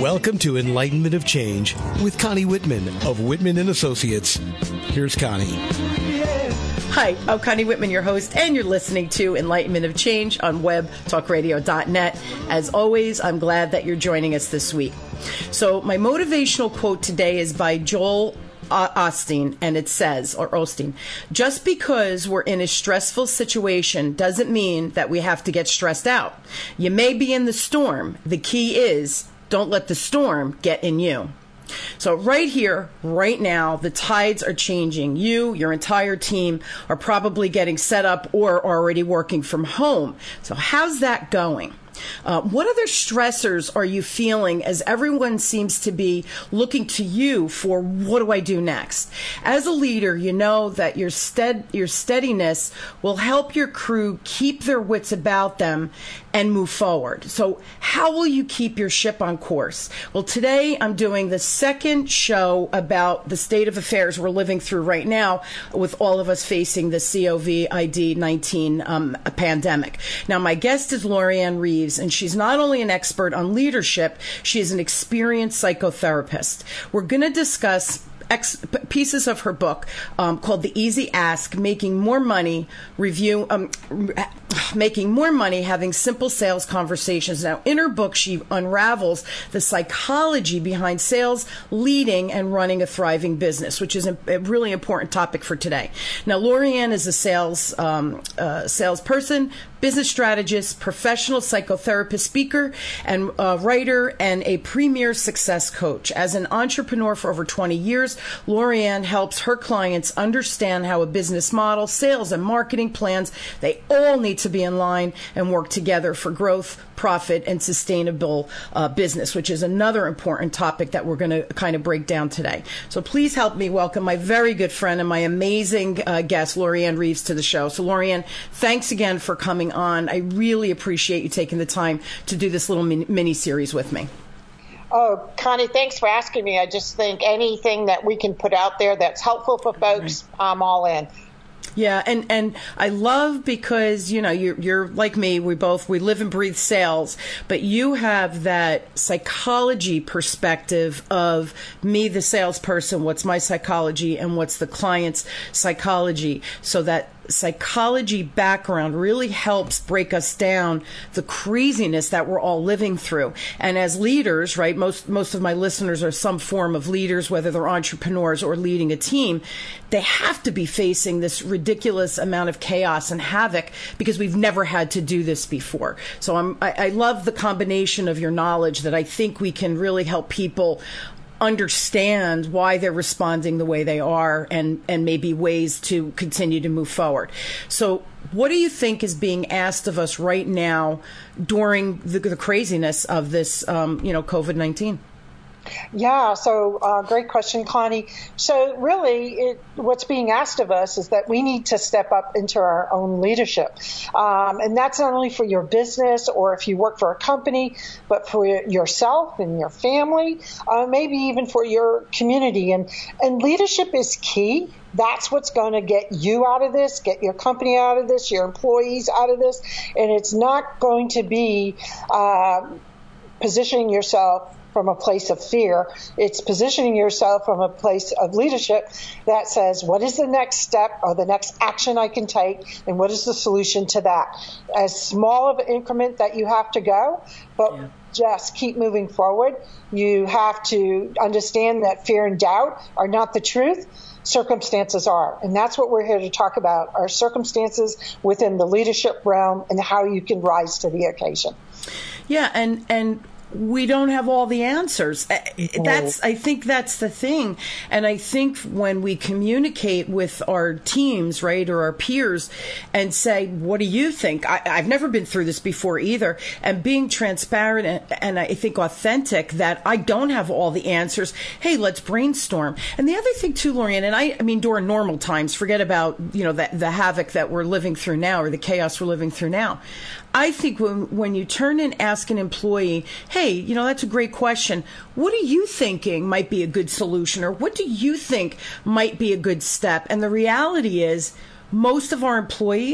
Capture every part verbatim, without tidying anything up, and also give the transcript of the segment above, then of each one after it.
Welcome to Enlightenment of Change with Connie Whitman of Whitman and Associates. Here's Connie. Hi, I'm Connie Whitman, your host, and you're listening to Enlightenment of Change on web talk radio dot net. As always, I'm glad that you're joining us this week. So my motivational quote today is by Joel Osteen, and it says, or Osteen, just because we're in a stressful situation doesn't mean that we have to get stressed out. You may be in the storm. The key is don't let the storm get in you. So right here, right now, the tides are changing. You, your entire team are probably getting set up or already working from home. So how's that going? Uh, what other stressors are you feeling as everyone seems to be looking to you for what do I do next? As a leader, you know that your stead, your steadiness will help your crew keep their wits about them and move forward. So how will you keep your ship on course? Well, today I'm doing the second show about the state of affairs we're living through right now with all of us facing the COVID nineteen um, pandemic. Now, my guest is Lorianne Reeves, and she's not only an expert on leadership, she is an experienced psychotherapist. We're going to discuss Ex- pieces of her book um, called The Easy Ask, Making More Money, Review, um, Making More Money, Having Simple Sales Conversations. Now, in her book, she unravels the psychology behind sales, leading, and running a thriving business, which is a, a really important topic for today. Now, Lorianne is a sales um, uh, salesperson, business strategist, professional psychotherapist, speaker, and uh, writer, and a premier success coach. As an entrepreneur for over twenty years, Lorianne helps her clients understand how a business model, sales, and marketing plans, they all need to be in line and work together for growth, profit, and sustainable uh, business, which is another important topic that we're going to kind of break down today. So please help me welcome my very good friend and my amazing uh, guest, Lorianne Reeves, to the show. So Lorianne, thanks again for coming on. I really appreciate you taking the time to do this little mini series with me. Oh, Connie, thanks for asking me. I just think anything that we can put out there that's helpful for folks, right. I'm all in. Yeah, and, and I love because, you know, you're, you're like me, we both, we live and breathe sales, but you have that psychology perspective of me, the salesperson, what's my psychology and what's the client's psychology, so that psychology background really helps break us down the craziness that we're all living through. And as leaders, right, most most of my listeners are some form of leaders, whether they're entrepreneurs or leading a team, they have to be facing this ridiculous amount of chaos and havoc because we've never had to do this before. So I'm, I, I love the combination of your knowledge that I think we can really help people understand why they're responding the way they are and, and maybe ways to continue to move forward. So what do you think is being asked of us right now during the, the craziness of this, um, you know, COVID nineteen? Yeah, so uh, great question, Connie. So really, it, what's being asked of us is that we need to step up into our own leadership. Um, and that's not only for your business or if you work for a company, but for yourself and your family, uh, maybe even for your community. And, and leadership is key. That's what's going to get you out of this, get your company out of this, your employees out of this. And it's not going to be uh, positioning yourself from a place of fear. It's positioning yourself from a place of leadership that says, what is the next step or the next action I can take, and what is the solution to that? As small of an increment that you have to go, but yeah. Just keep moving forward. You have to understand that fear and doubt are not the truth. Circumstances are. And that's what we're here to talk about, are circumstances within the leadership realm and how you can rise to the occasion. Yeah, and and we don't have all the answers. That's, I think that's the thing. And I think when we communicate with our teams, right, or our peers and say, what do you think? I, I've never been through this before either. And being transparent and, and I think authentic that I don't have all the answers. Hey, let's brainstorm. And the other thing too, Lorianne, and I, I mean, during normal times, forget about, you know, the, the havoc that we're living through now or the chaos we're living through now. I think when when you turn and ask an employee, hey, you know, that's a great question. What are you thinking might be a good solution? Or what do you think might be a good step? And the reality is most of our employees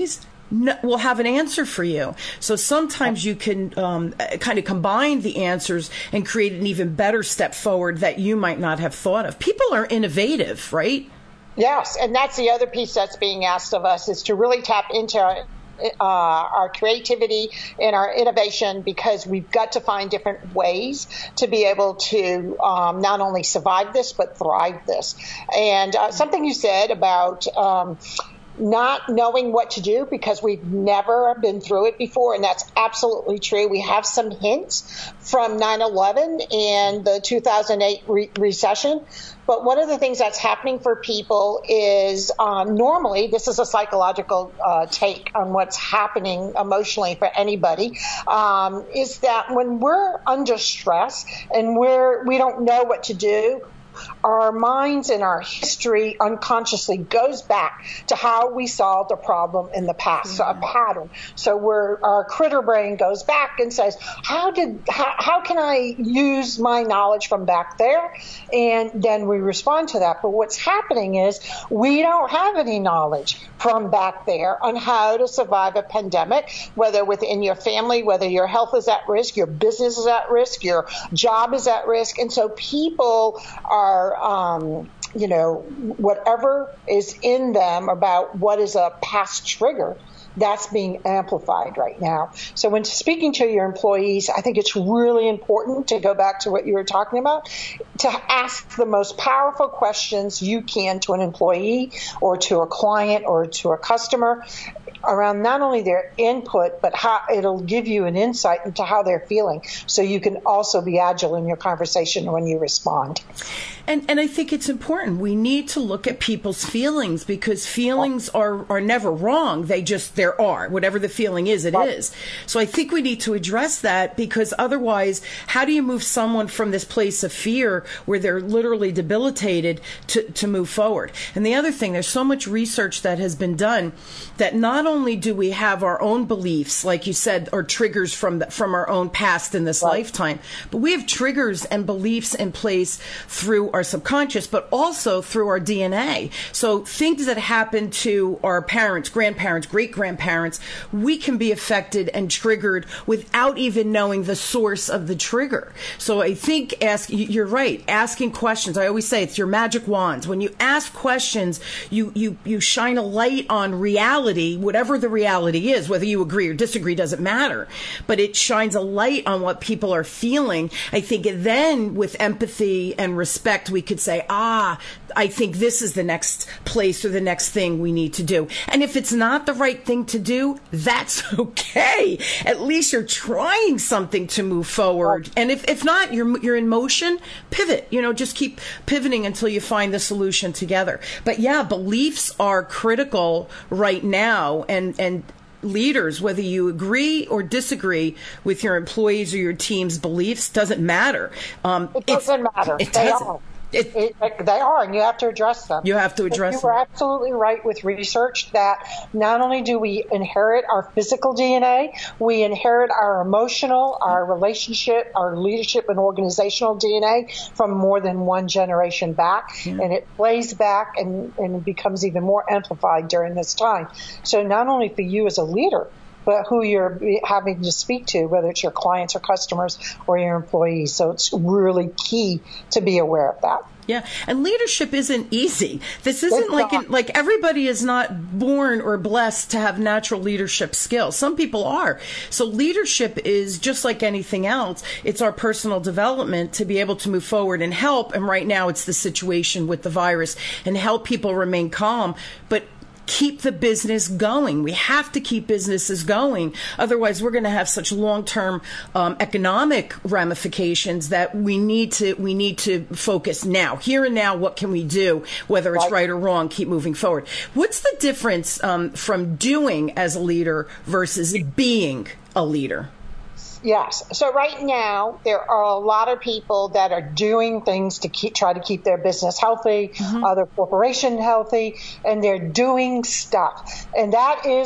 no, will have an answer for you. So sometimes you can um, kind of combine the answers and create an even better step forward that you might not have thought of. People are innovative, right? Yes, and that's the other piece that's being asked of us, is to really tap into our, uh, our creativity and our innovation, because we've got to find different ways to be able to um, not only survive this, but thrive this. And uh, something you said about um, not knowing what to do because we've never been through it before, and that's absolutely true. We have some hints from nine eleven and the two thousand eight re- recession. But one of the things that's happening for people is um, normally, this is a psychological uh, take on what's happening emotionally for anybody, um, is that when we're under stress and we're, we don't know what to do, our minds and our history unconsciously goes back to how we solved a problem in the past, mm-hmm. so a pattern. So we're, our critter brain goes back and says, how did, how, how can I use my knowledge from back there? And then we respond to that. But what's happening is we don't have any knowledge from back there on how to survive a pandemic, whether within your family, whether your health is at risk, your business is at risk, your job is at risk. And so people are Are, um, you know, whatever is in them about what is a past trigger, that's being amplified right now. So when speaking to your employees, I think it's really important to go back to what you were talking about, to ask the most powerful questions you can to an employee or to a client or to a customer around not only their input, but how it'll give you an insight into how they're feeling, so you can also be agile in your conversation when you respond. And and I think it's important. We need to look at people's feelings, because feelings are, are never wrong. They just, there are. Whatever the feeling is, it right. is. So I think we need to address that, because otherwise, how do you move someone from this place of fear where they're literally debilitated to, to move forward? And the other thing, there's so much research that has been done that not only do we have our own beliefs, like you said, or triggers from the, from our own past in this right. lifetime, but we have triggers and beliefs in place through our subconscious, but also through our D N A. So things that happen to our parents, grandparents, great-grandparents, we can be affected and triggered without even knowing the source of the trigger. So I think ask, you're right, asking questions. I always say it's your magic wands. When you ask questions, you, you, you shine a light on reality, whatever the reality is, whether you agree or disagree doesn't matter, but it shines a light on what people are feeling. I think then with empathy and respect, we could say, ah, I think this is the next place or the next thing we need to do. And if it's not the right thing to do, that's okay. At least you're trying something to move forward. And if, if not, you're, you're in motion, pivot, you know, just keep pivoting until you find the solution together. But yeah, beliefs are critical right now. And, and, leaders, whether you agree or disagree with your employees or your team's beliefs, doesn't matter. Um, it doesn't matter. It they doesn't. Are. It, it, they are, and you have to address them. You have to address you them. You are absolutely right with research that not only do we inherit our physical D N A, we inherit our emotional, our relationship, our leadership and organizational D N A from more than one generation back, yeah. and it plays back and, and becomes even more amplified during this time. So not only for you as a leader, but who you're having to speak to, whether it's your clients or customers or your employees. So it's really key to be aware of that. Yeah, and leadership isn't easy. This isn't it's like not. in, like everybody is not born or blessed to have natural leadership skills. Some people are. So leadership is just like anything else. It's our personal development to be able to move forward and help. And right now it's the situation with the virus, and help people remain calm. But keep the business going. We have to keep businesses going. Otherwise, we're going to have such long-term um, economic ramifications that we need to we need to focus now, here and now. What can we do? Whether it's right, right or wrong, keep moving forward. What's the difference um, from doing as a leader versus being a leader? Yes. So right now, there are a lot of people that are doing things to keep, try to keep their business healthy, mm-hmm. uh, their corporation healthy, and they're doing stuff. And that is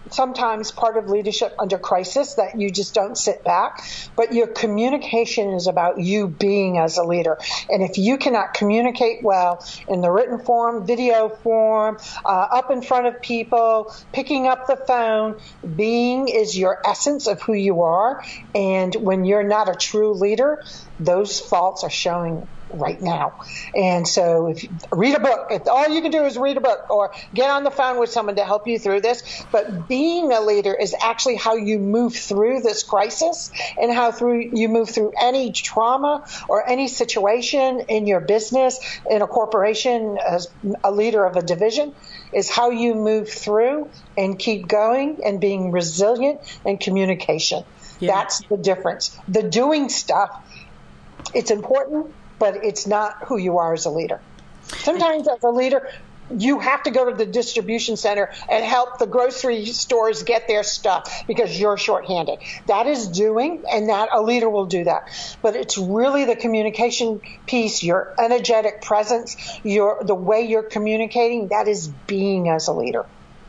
sometimes part of leadership under crisis that you just don't sit back, but your communication is about you being as a leader. And if you cannot communicate well in the written form, video form, uh, up in front of people, picking up the phone, being is your essence of who you are. And when you're not a true leader, those faults are showing right now. And so if you read a book, if all you can do is read a book or get on the phone with someone to help you through this. But being a leader is actually how you move through this crisis and how through you move through any trauma or any situation in your business, in a corporation, as a leader of a division, is how you move through and keep going and being resilient and communication. Yeah. That's the difference. The doing stuff, it's important, but it's not who you are as a leader. Sometimes as a leader, you have to go to the distribution center and help the grocery stores get their stuff because you're shorthanded. That is doing, and that a leader will do that. But it's really the communication piece, your energetic presence, your the way you're communicating, that is being as a leader.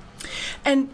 And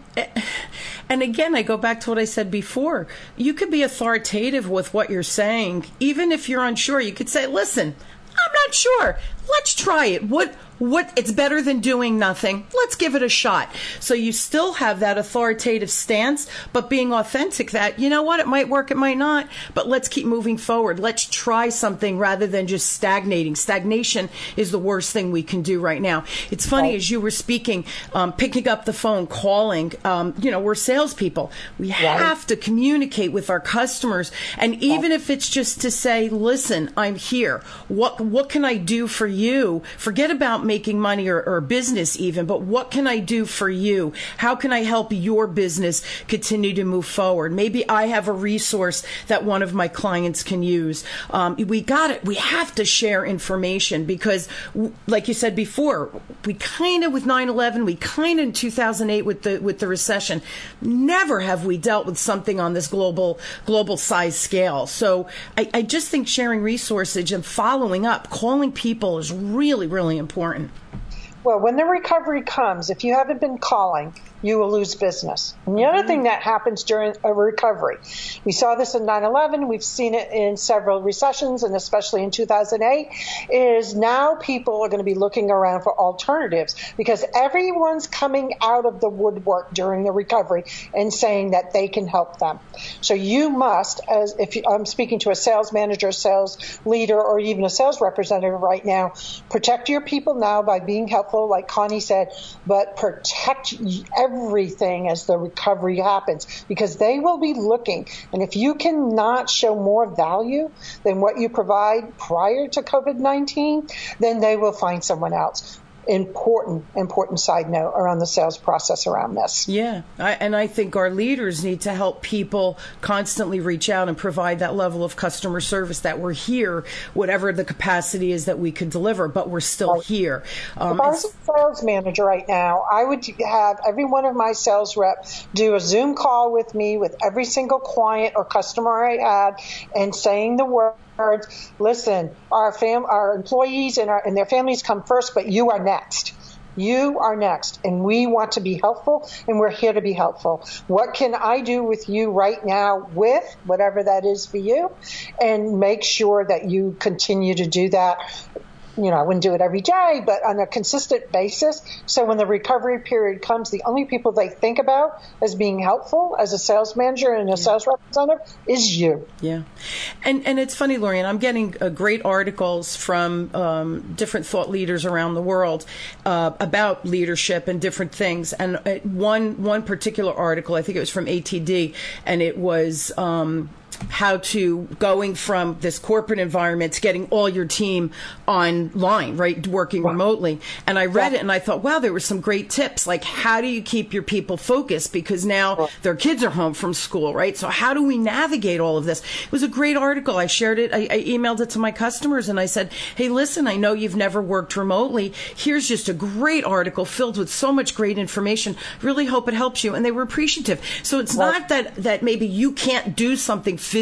and again, I go back to what I said before. You could be authoritative with what you're saying. Even if you're unsure, you could say, listen, I'm not sure. Let's try it. What what it's better than doing nothing. Let's give it a shot. So you still have that authoritative stance, but being authentic that, you know what, it might work, it might not, but let's keep moving forward. Let's try something rather than just stagnating. Stagnation is the worst thing we can do right now. It's funny, right. As you were speaking, um, picking up the phone, calling, um, you know, we're salespeople. We right. have to communicate with our customers. And even right. if it's just to say, listen, I'm here. What, what can I do for you? Forget about making money or, or business even, but what can I do for you? How can I help your business continue to move forward? Maybe I have a resource that one of my clients can use. Um, we got it. We have to share information because, like you said before, we kind of with nine eleven, we kind of in two thousand eight with the with the recession, never have we dealt with something on this global global size scale. So I, I just think sharing resources and following up, calling people is really, really important. Well, when the recovery comes, if you haven't been calling, you will lose business. And the other mm-hmm. thing that happens during a recovery, we saw this in nine eleven, we've seen it in several recessions, and especially in two thousand eight, is now people are going to be looking around for alternatives because everyone's coming out of the woodwork during the recovery and saying that they can help them. So you must, as if you, I'm speaking to a sales manager, sales leader, or even a sales representative right now, protect your people now by being helpful, like Connie said, but protect everything as the recovery happens because they will be looking. And if you cannot show more value than what you provide prior to COVID nineteen, then they will find someone else. Important, important side note around the sales process around this. Yeah, I, and I think our leaders need to help people constantly reach out and provide that level of customer service that we're here, whatever the capacity is that we could deliver, but we're still right. here. Um, if I was a sales manager right now, I would have every one of my sales reps do a Zoom call with me with every single client or customer I had and saying the word, listen, our fam, our employees and, our, and their families come first, but you are next. You are next, and we want to be helpful, and we're here to be helpful. What can I do with you right now with whatever that is for you, and make sure that you continue to do that. You know, I wouldn't do it every day, but on a consistent basis. So when the recovery period comes, the only people they think about as being helpful as a sales manager and a yeah. sales representative is you. Yeah. And and it's funny, Lorianne, I'm getting uh, great articles from um, different thought leaders around the world uh, about leadership and different things. And uh, one one particular article, I think it was from A T D, and it was um, how to going from this corporate environment to getting all your team online, right, working wow. remotely. And I read yeah. it and I thought, wow, there were some great tips. Like, how do you keep your people focused? Because now wow. their kids are home from school, right? So how do we navigate all of this? It was a great article. I shared it. I, I emailed it to my customers and I said, hey, listen, I know you've never worked remotely. Here's just a great article filled with so much great information. Really hope it helps you. And they were appreciative. So it's wow. not that, that maybe you can't do something physically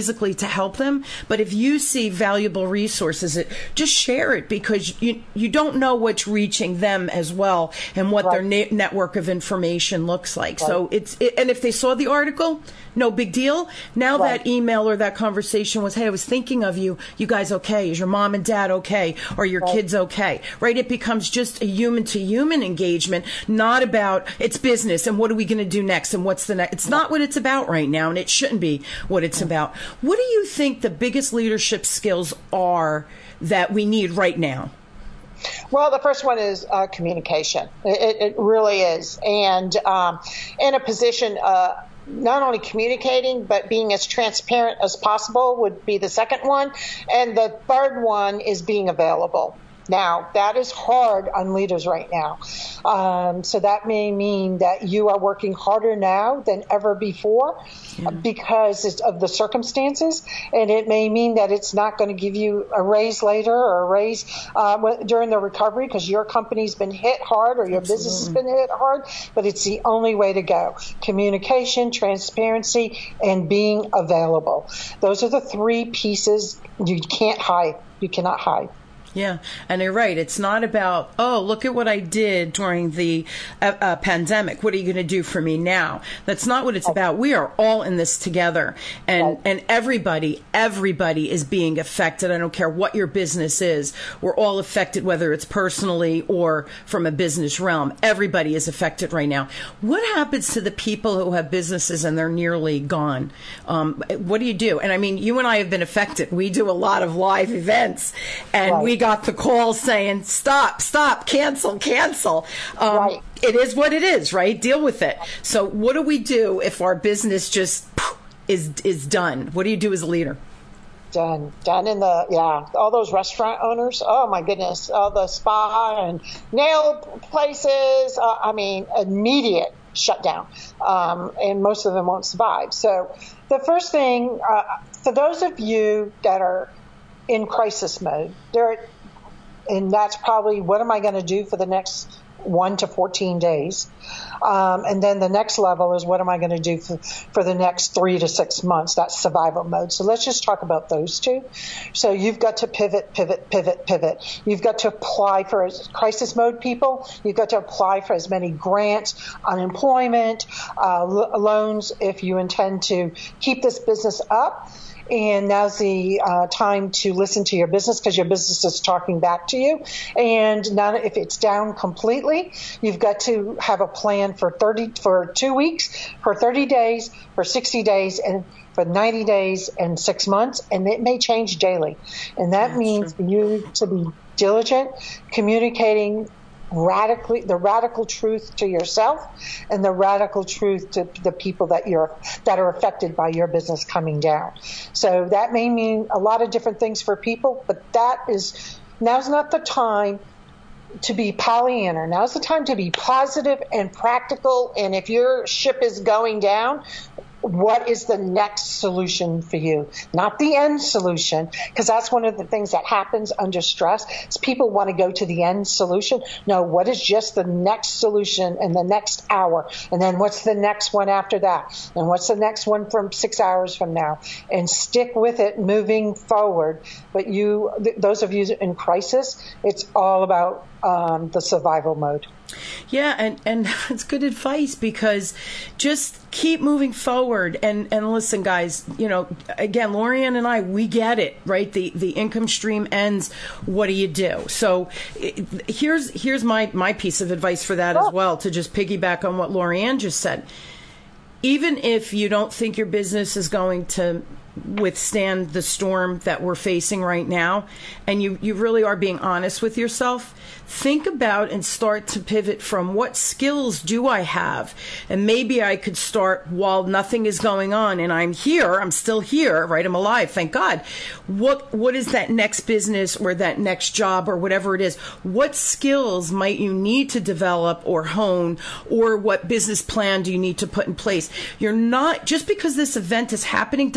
physically to help them, but if you see valuable resources, it, just share it, because you you don't know what's reaching them as well and what right. their na- network of information looks like. Right. So it's it, and if they saw the article, no big deal. Now right. that email or that conversation was, hey, I was thinking of you. You guys okay? Is your mom and dad okay? Are your right. kids okay? Right? It becomes just a human to human engagement, not about it's business and what are we going to do next and what's the next. It's not what it's about right now, and it shouldn't be what it's about. What do you think the biggest leadership skills are that we need right now? Well, the first one is uh, communication. It, it really is. And um, in a position, uh, not only communicating, but being as transparent as possible would be the second one. And the third one is being available. Now, that is hard on leaders right now. Um, so that may mean that you are working harder now than ever before yeah. because of the circumstances. And it may mean that it's not going to give you a raise later or a raise uh, during the recovery because your company's been hit hard or your Absolutely. business has been hit hard. But it's the only way to go. Communication, transparency, and being available. Those are the three pieces you can't hide. You cannot hide. Yeah, and you're right. It's not about, oh, look at what I did during the uh, uh, pandemic. What are you going to do for me now? That's not what it's about. We are all in this together, and, and everybody, everybody is being affected. I don't care what your business is. We're all affected, whether it's personally or from a business realm. Everybody is affected right now. What happens to the people who have businesses and they're nearly gone? Um, what do you do? And I mean, you and I have been affected. We do a lot of live events, and right. we got the call saying, stop, stop, cancel, cancel. Um, right. It is what it is, right? Deal with it. So what do we do if our business just is is done? What do you do as a leader? Done. Done in the, yeah, all those restaurant owners, oh my goodness, all the spa and nail places, uh, I mean, immediate shutdown. Um, and most of them won't survive. So the first thing, uh, for those of you that are in crisis mode, there, and that's probably what am I going to do for the next one to fourteen days, um, and then the next level is what am I going to do for, for the next three to six months? That's survival mode. So let's just talk about those two. So you've got to pivot, pivot, pivot, pivot. You've got to apply for crisis mode people. You've got to apply for as many grants, unemployment, uh, lo- loans if you intend to keep this business up. And now's the uh, time to listen to your business because your business is talking back to you. And now if it's down completely, you've got to have a plan for thirty, for two weeks, for thirty days, for sixty days, and for ninety days and six months. And it may change daily. And that That's means true. for you to be diligent, communicating radically the radical truth to yourself and the radical truth to the people that you're that are affected by your business coming down. So that may mean a lot of different things for people, but that is now's not the time to be Pollyanna. Now's the time to be positive and practical. And if your ship is going down, what is the next solution for you? Not the end solution, because that's one of the things that happens under stress is people want to go to the end solution. No, what is just the next solution in the next hour? And then what's the next one after that? And what's the next one from six hours from now? And stick with it moving forward. But you, th- those of you in crisis, it's all about um, the survival mode. Yeah, and, and it's good advice because just keep moving forward. And, and listen, guys, you know, again, Lorianne and I, we get it, right? The the income stream ends. What do you do? So it, here's here's my, my piece of advice for that as well, to just piggyback on what Lorianne just said. Even if you don't think your business is going to withstand the storm that we're facing right now, and you, you really are being honest with yourself, think about and start to pivot from what skills do I have? And maybe I could start while nothing is going on and I'm here, I'm still here, right? I'm alive, thank God. What What is that next business or that next job or whatever it is? What skills might you need to develop or hone, or what business plan do you need to put in place? You're not, just because this event is happening doesn't mean we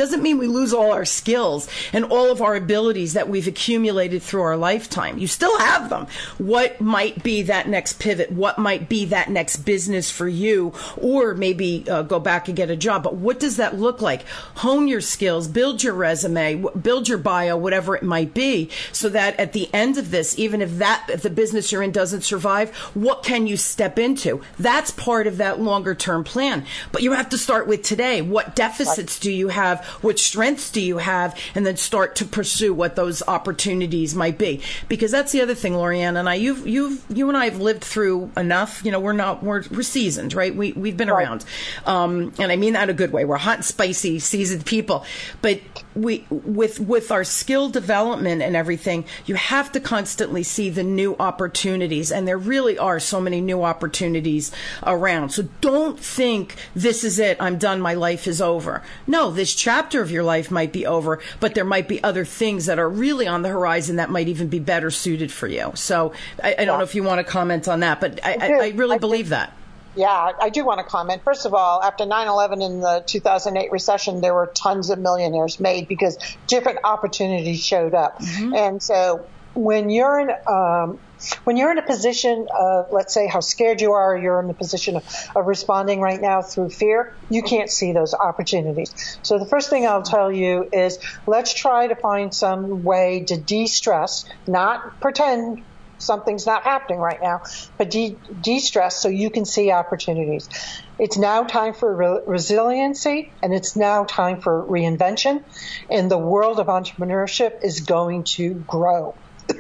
we lose all our skills and all of our abilities that we've accumulated through our lifetime. You still have them. What might be that next pivot? What might be that next business for you? Or maybe uh, go back and get a job. But what does that look like? Hone your skills, build your resume, build your bio, whatever it might be, so that at the end of this, even if that, if the business you're in doesn't survive, what can you step into? That's part of that longer term plan. But you have to start with today. What deficits do you have? What strengths do you have? And then start to pursue what those opportunities might be. Because that's the other thing, Lorianne and I, you've, you've, you and I have lived through enough. You know, we're not, we're, we're seasoned, right? We, we've been right. around. Um, and I mean that in a good way. We're hot and spicy, seasoned people. But we, with, with our skill development and everything, you have to constantly see the new opportunities. And there really are so many new opportunities around. So don't think this is it. I'm done. My life is over. No, this chapter of your life might be over, but there might be other things that are really on the horizon that might even be better suited for you. So I, I don't yeah. know if you want to comment on that, but I, I, I really I believe that. Yeah, I do want to comment. First of all, after nine eleven in the two thousand eight recession, there were tons of millionaires made because different opportunities showed up. Mm-hmm. And so when you're in um, when you're in a position of, let's say, how scared you are, you're in the position of, of responding right now through fear, you can't see those opportunities. So the first thing I'll tell you is let's try to find some way to de-stress, not pretend something's not happening right now, but de- de-stress so you can see opportunities. It's now time for re- resiliency, and it's now time for reinvention, and the world of entrepreneurship is going to grow.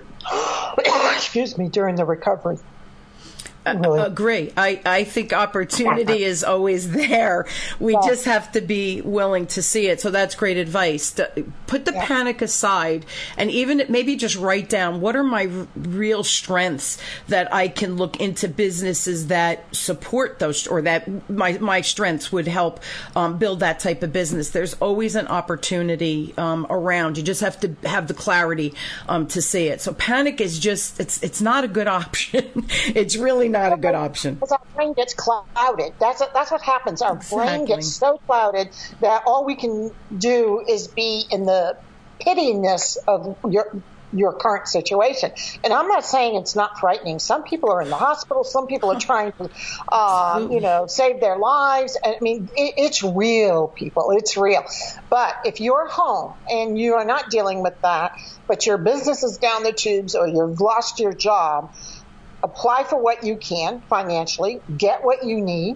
Excuse me, during the recovery. Really. Agree. I, I think opportunity is always there. We yeah. just have to be willing to see it. So that's great advice. Put the yeah. panic aside and even maybe just write down what are my r- real strengths that I can look into businesses that support those, or that my, my strengths would help um, build that type of business. There's always an opportunity um, around. You just have to have the clarity um, to see it. So panic is just, it's, it's not a good option. It's really not. Not a good option. Because our brain gets clouded. That's a, that's what happens. Our exactly. brain gets so clouded that all we can do is be in the pittiness of your your current situation. And I'm not saying it's not frightening. Some people are in the hospital. Some people are trying to, uh, you know, save their lives. I mean, it, it's real, people. It's real. But if you're home and you are not dealing with that, but your business is down the tubes or you've lost your job, apply for what you can financially, get what you need,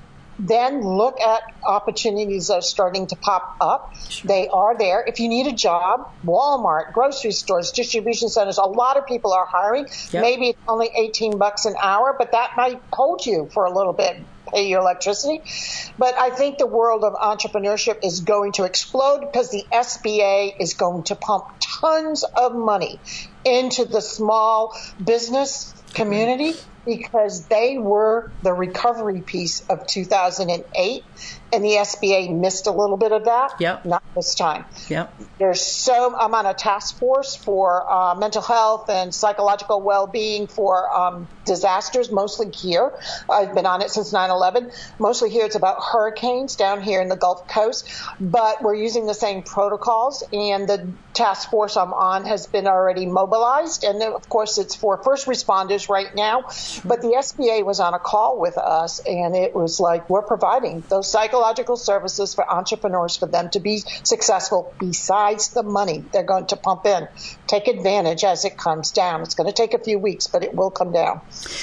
then look at opportunities that are starting to pop up. Sure. They are there. If you need a job, Walmart, grocery stores, distribution centers, a lot of people are hiring. Yep. Maybe it's only eighteen bucks an hour, but that might hold you for a little bit, pay your electricity. But I think the world of entrepreneurship is going to explode because the S B A is going to pump tons of money into the small business community because they were the recovery piece of two thousand eight, and the S B A missed a little bit of that. Yep. Not this time. Yep. There's so I'm on a task force for uh, mental health and psychological well-being for um, disasters, mostly here. I've been on it since nine eleven. Mostly here, it's about hurricanes down here in the Gulf Coast, but we're using the same protocols, and the task force I'm on has been already mobilized, and of course it's for first responders right now. But the S B A was on a call with us, and it was like, we're providing those psychological services for entrepreneurs for them to be successful besides the money they're going to pump in. Take advantage as it comes down. It's going to take a few weeks, but it will come down.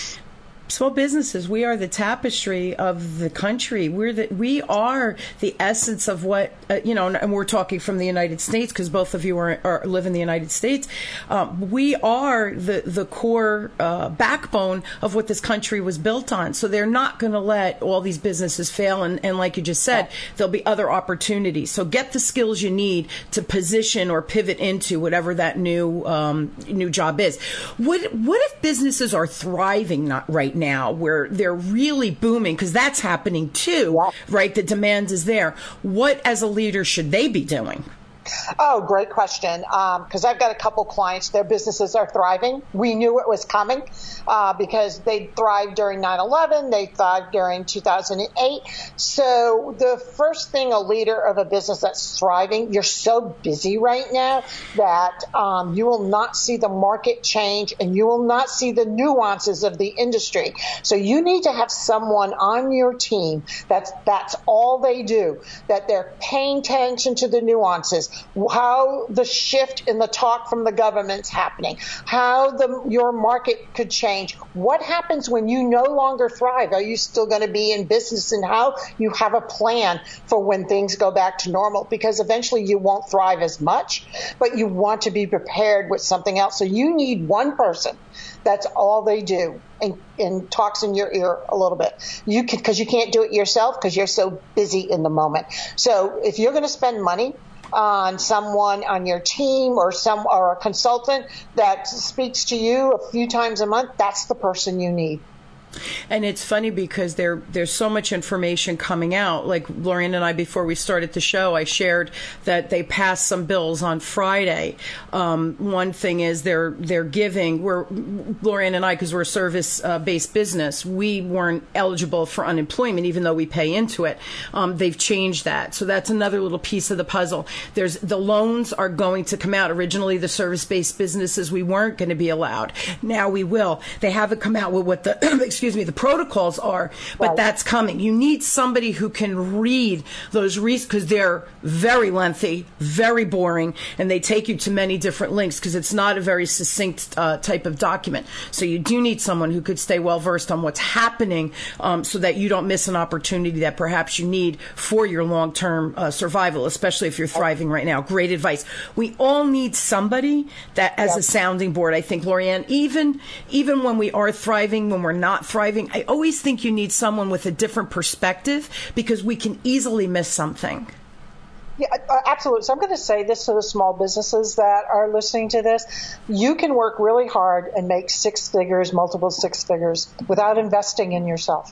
Small businesses, we are the tapestry of the country. We're the, we are the essence of what, uh, you know, and we're talking from the United States because both of you are, are live in the United States. Um, we are the, the core uh, backbone of what this country was built on. So they're not going to let all these businesses fail. And, and like you just said, there'll be other opportunities. So get the skills you need to position or pivot into whatever that new um, new job is. What, what if businesses are thriving not right now, where they're really booming, because that's happening too, yeah. right? The demand is there. What, as a leader, should they be doing? Oh, great question. Because um, I've got a couple clients, their businesses are thriving. We knew it was coming uh, because they thrived during nine eleven. They thrived during two thousand eight. So the first thing a leader of a business that's thriving, you're so busy right now that um, you will not see the market change and you will not see the nuances of the industry. So you need to have someone on your team that's, that's all they do, that they're paying attention to the nuances, how the shift in the talk from the government's happening, how the your market could change. What happens when you no longer thrive? Are you still going to be in business, and how you have a plan for when things go back to normal? Because eventually you won't thrive as much, but you want to be prepared with something else. So you need one person that's all they do and, and talks in your ear a little bit. You can, because you can't do it yourself because you're so busy in the moment. So if you're going to spend money on someone on your team or some or a consultant that speaks to you a few times a month, that's the person you need. And it's funny because there there's so much information coming out. Like Lorianne and I, before we started the show, I shared that they passed some bills on Friday. Um, one thing is they're they're giving. We're Lorianne and I, because we're a service-based uh, business, we weren't eligible for unemployment, even though we pay into it. Um, they've changed that, so that's another little piece of the puzzle. There's the loans are going to come out. Originally, the service-based businesses, we weren't going to be allowed. Now we will. They haven't come out with what the excuse Excuse me, the protocols are, but right. That's coming. You need somebody who can read those reasons, because they're very lengthy, very boring, and they take you to many different links because it's not a very succinct uh, type of document. So you do need someone who could stay well versed on what's happening um, so that you don't miss an opportunity that perhaps you need for your long-term uh, survival, especially if you're thriving right now. Great advice. We all need somebody that as yep. a sounding board, I think, Lorianne, even, even when we are thriving, when we're not thriving, Thriving, I always think you need someone with a different perspective because we can easily miss something. Yeah, absolutely. So I'm going to say this to the small businesses that are listening to this. You can work really hard and make six figures, multiple six figures, without investing in yourself.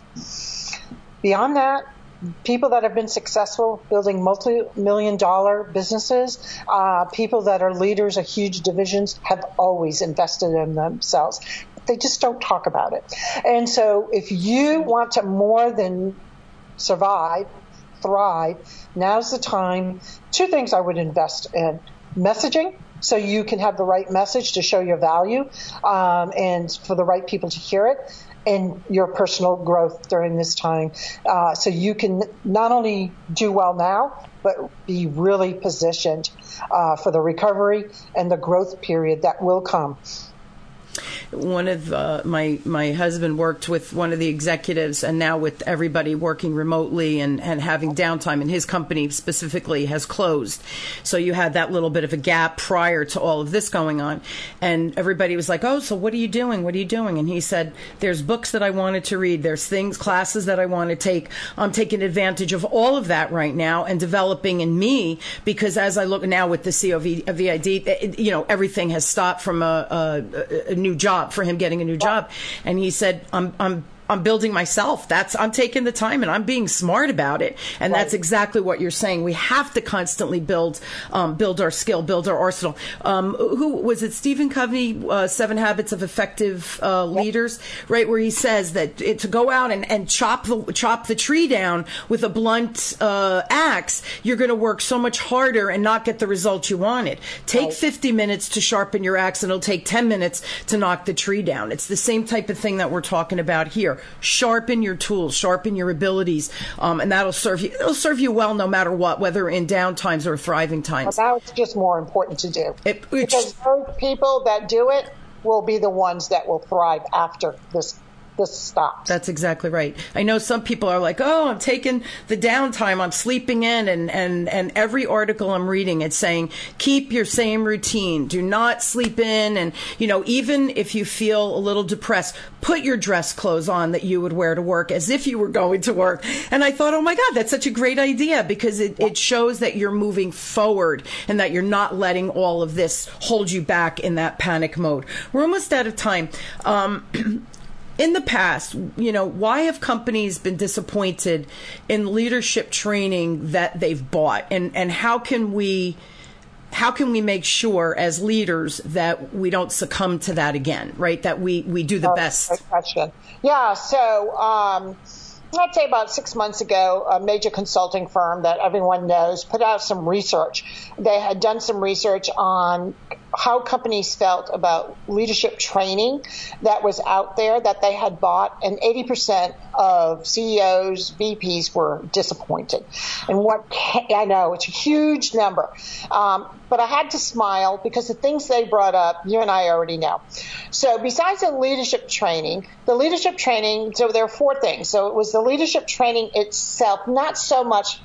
Beyond that, people that have been successful building multi-million dollar businesses, uh, people that are leaders of huge divisions have always invested in themselves. They just don't talk about it. And so if you want to more than survive, thrive, now's the time. Two things I would invest in. Messaging, so you can have the right message to show your value um, and for the right people to hear it, and your personal growth during this time. Uh, so you can not only do well now, but be really positioned uh, for the recovery and the growth period that will come. One of uh, my my husband worked with one of the executives, and now with everybody working remotely and, and having downtime, and his company specifically has closed. So you had that little bit of a gap prior to all of this going on. And everybody was like, oh, so what are you doing? What are you doing? And he said, there's books that I wanted to read. There's things, classes that I want to take. I'm taking advantage of all of that right now and developing in me, because as I look now with the C O V I D, you know, everything has stopped from a, a, a new job. For him getting a new job. And he said, I'm I'm I'm building myself. That's I'm taking the time and I'm being smart about it. And right. That's exactly what you're saying. We have to constantly build um, build our skill, build our arsenal. Um, who was it? Stephen Covey, uh, Seven Habits of Effective uh, yep. Leaders, right? Where he says that it, to go out and, and chop the chop the tree down with a blunt uh, axe, you're going to work so much harder and not get the result you wanted. Take right. fifty minutes to sharpen your axe, and it'll take ten minutes to knock the tree down. It's the same type of thing that we're talking about here. Sharpen your tools, sharpen your abilities, um, and that'll serve you. It'll serve you well no matter what, whether in down times or thriving times. Well, now it's just more important to do. It, because those people that do it will be the ones that will thrive after this this stops. That's exactly right. I know some people are like, oh, I'm taking the downtime, I'm sleeping in, and, and, and every article I'm reading, it's saying, keep your same routine. Do not sleep in. And, you know, even if you feel a little depressed, put your dress clothes on that you would wear to work as if you were going to work. And I thought, oh my God, that's such a great idea, because it, it shows that you're moving forward and that you're not letting all of this hold you back in that panic mode. We're almost out of time. Um, In the past, you know, why have companies been disappointed in leadership training that they've bought? And, and how can we how can we make sure as leaders that we don't succumb to that again, right? That we, we do the oh, best. Great question. Yeah, so um, I'd say about six months ago, a major consulting firm that everyone knows put out some research. They had done some research on how companies felt about leadership training that was out there that they had bought, and eighty percent of C E Os, V Ps were disappointed. And what I know, it's a huge number. Um, but I had to smile because the things they brought up, you and I already know. So besides the leadership training, the leadership training, so there are four things. So it was the leadership training itself, not so much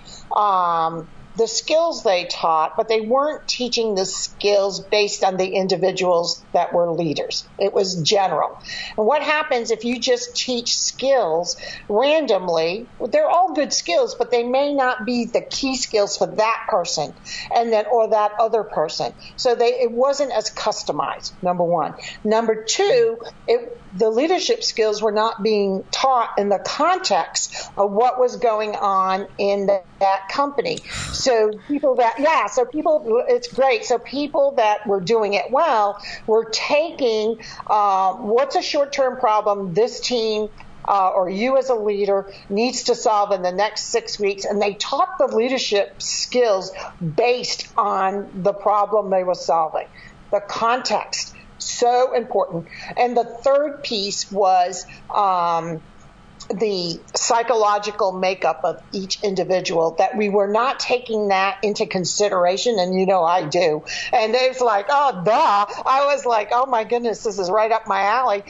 um, the skills they taught, but they weren't teaching the skills based on the individuals that were leaders. It was general. And what happens if you just teach skills randomly? They're all good skills, but they may not be the key skills for that person and then or that other person. So they it wasn't as customized, number one. Number two, it the leadership skills were not being taught in the context of what was going on in the, that company. So people that, yeah, so people, it's great. So people that were doing it well were taking uh, what's a short-term problem this team uh, or you as a leader needs to solve in the next six weeks, and they taught the leadership skills based on the problem they were solving, the context. So important. And the third piece was um, the psychological makeup of each individual, that we were not taking that into consideration. And, you know, I do. And Dave's like, oh, duh. I was like, oh, my goodness, this is right up my alley,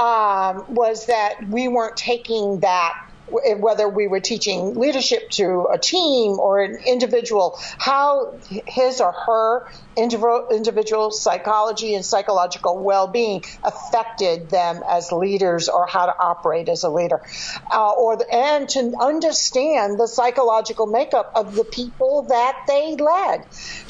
um, was that we weren't taking that, whether we were teaching leadership to a team or an individual, how his or her individual psychology and psychological well-being affected them as leaders, or how to operate as a leader, uh, or the, and to understand the psychological makeup of the people that they led.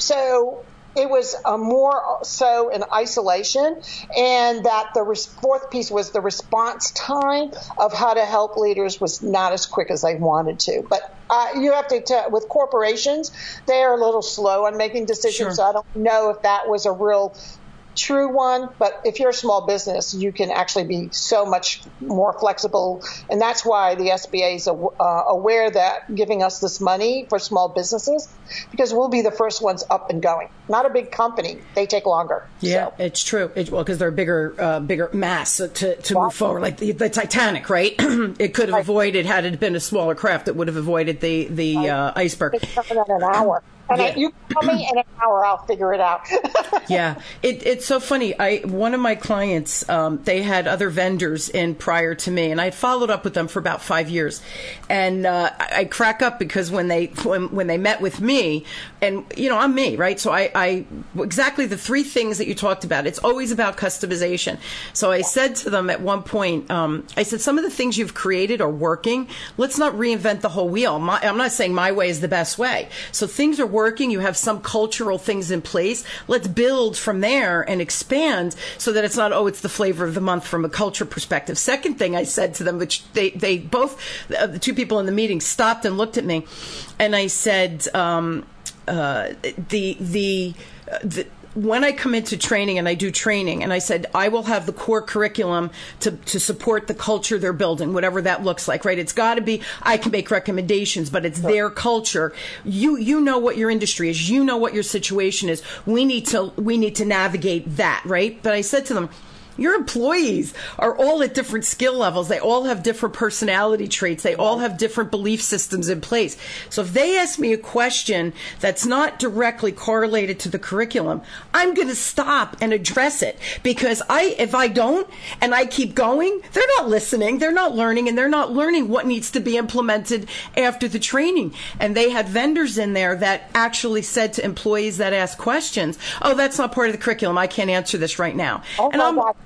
So it was a more so in isolation, and that the res- fourth piece was the response time of how to help leaders was not as quick as they wanted to. But uh, you have to, t- with corporations, they are a little slow on making decisions. Sure. So I don't know if that was a real true one, but if you're a small business, you can actually be so much more flexible, and that's why the S B A is uh, aware that giving us this money for small businesses, because we'll be the first ones up and going. Not a big company; they take longer. Yeah, so. It's true. It, well, because they're a bigger, uh, bigger mass to to wow. move forward, like the, the Titanic, right? It could have right. avoided, had it been a smaller craft, it would have avoided the the right. uh, iceberg. It's coming in an hour. And yeah. I, you tell me in an hour, I'll figure it out. Yeah, it, it's so funny. I one of my clients, um, they had other vendors in prior to me, and I had followed up with them for about five years. And uh, I, I crack up because when they when, when they met with me, and you know I'm me, right? So I, I exactly the three things that you talked about. It's always about customization. So I said to them at one point, um, I said, some of the things you've created are working. Let's not reinvent the whole wheel. My, I'm not saying my way is the best way. So things are working. You have some cultural things in place. Let's build from there and expand so that it's not, oh, it's the flavor of the month from a culture perspective. Second thing I said to them, which they, they both, uh, the two people in the meeting stopped and looked at me, and I said, um, uh, the, the, uh, the, when I come into training and I do training, and I said, I will have the core curriculum to, to support the culture they're building, whatever that looks like, right? It's got to be, I can make recommendations, but it's their culture. You, you know what your industry is. You know what your situation is. We need to, we need to navigate that, right? But I said to them, your employees are all at different skill levels. They all have different personality traits. They all have different belief systems in place. So if they ask me a question that's not directly correlated to the curriculum, I'm going to stop and address it, because I, if I don't and I keep going, they're not listening, they're not learning, and they're not learning what needs to be implemented after the training. And they had vendors in there that actually said to employees that asked questions, oh, that's not part of the curriculum. I can't answer this right now. Oh, and I'm, God.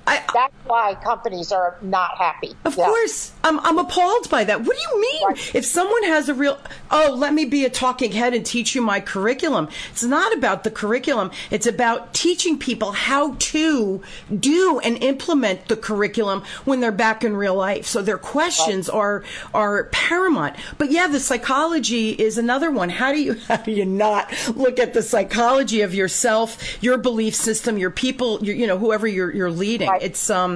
I, That's why companies are not happy. Of yeah. course. I'm, I'm appalled by that. What do you mean? Right. If someone has a real, oh, let me be a talking head and teach you my curriculum. It's not about the curriculum. It's about teaching people how to do and implement the curriculum when they're back in real life. So their questions right. are are paramount. But yeah, the psychology is another one. How do you how do you not look at the psychology of yourself, your belief system, your people, your, you know, whoever you're you're leading? Right. It's um,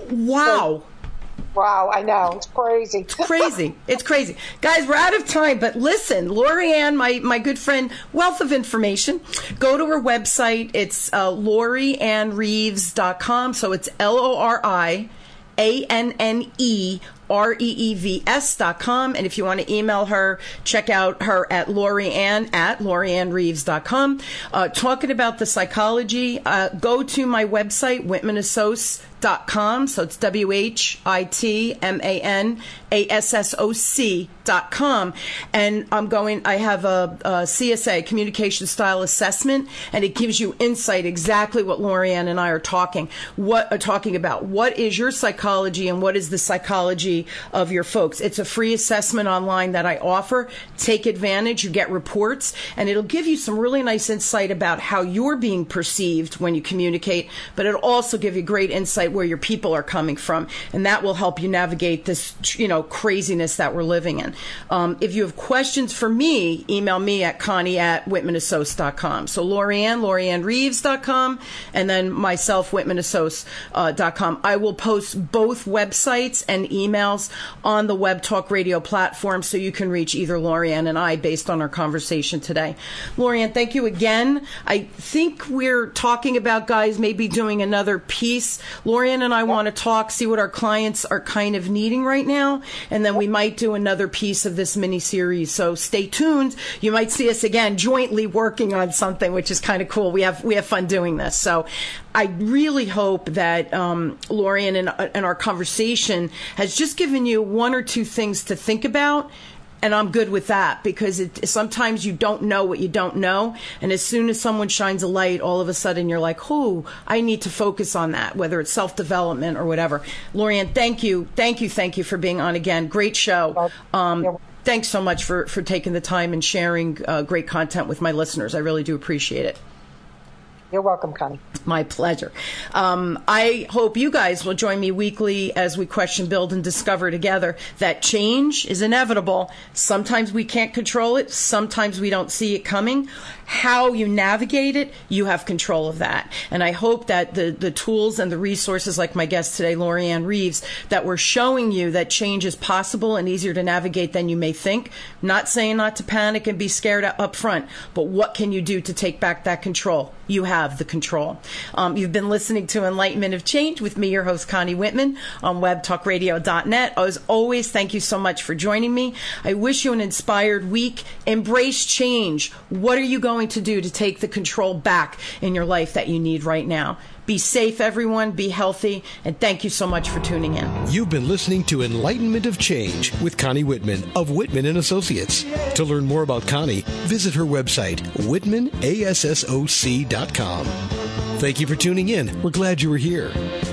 wow. Wow, I know. It's crazy. It's crazy. It's crazy. Guys, we're out of time, but listen, Lori-Ann, my, my good friend, wealth of information. Go to her website. It's uh, Lori Ann Reeves dot com. So it's L O R I A N N E R E E V S dot com. And if you want to email her, check out her at Lori-Ann at Lori Ann Reeves dot com. Uh, talking about the psychology, uh, go to my website, Whitman Assoc dot com. So it's W H I T M A N A S S O C dot com. And I'm going, I have a, a C S A, Communication Style Assessment, and it gives you insight exactly what Lori-Ann and I are talking, what are talking about. What is your psychology and what is the psychology of your folks? It's a free assessment online that I offer. Take advantage. You get reports, and it'll give you some really nice insight about how you're being perceived when you communicate, but it'll also give you great insight where your people are coming from, and that will help you navigate this, you know, craziness that we're living in. Um, if you have questions for me, email me at Connie at Whitman Assoc dot com. So Lori-Ann, Lori Ann Reeves dot com, and then myself, Whitman Assoc dot com. I will post both websites and emails on the Web Talk Radio platform, so you can reach either Lori-Ann and I based on our conversation today. Lori-Ann, thank you again. I think we're talking about, guys, maybe doing another piece. Lori-Ann and I want to talk, see what our clients are kind of needing right now, and then we might do another piece of this mini series. So stay tuned. You might see us again jointly working on something, which is kind of cool. We have we have fun doing this. So I really hope that um, Lori-Ann and, and our conversation has just given you one or two things to think about. And I'm good with that, because it, sometimes you don't know what you don't know. And as soon as someone shines a light, all of a sudden you're like, oh, I need to focus on that, whether it's self-development or whatever. Lori-Ann, thank you. Thank you. Thank you for being on again. Great show. Um, thanks so much for, for taking the time and sharing uh, great content with my listeners. I really do appreciate it. You're welcome, Connie. My pleasure. Um, I hope you guys will join me weekly as we question, build, and discover together that change is inevitable. Sometimes we can't control it. Sometimes we don't see it coming. How you navigate it, you have control of that. And I hope that the, the tools and the resources, like my guest today, Lori-Ann Reeves, that we're showing you that change is possible and easier to navigate than you may think. Not saying not to panic and be scared up front, but what can you do to take back that control? You have the control. Um, you've been listening to Enlightenment of Change with me, your host, Connie Whitman, on web talk radio dot net. As always, thank you so much for joining me. I wish you an inspired week. Embrace change. What are you going to do to take the control back in your life that you need right now? Be safe, everyone. Be healthy. And thank you so much for tuning in. You've been listening to Enlightenment of Change with Connie Whitman of Whitman and Associates. To learn more about Connie, visit her website, Whitman Assoc dot com. Thank you for tuning in. We're glad you were here.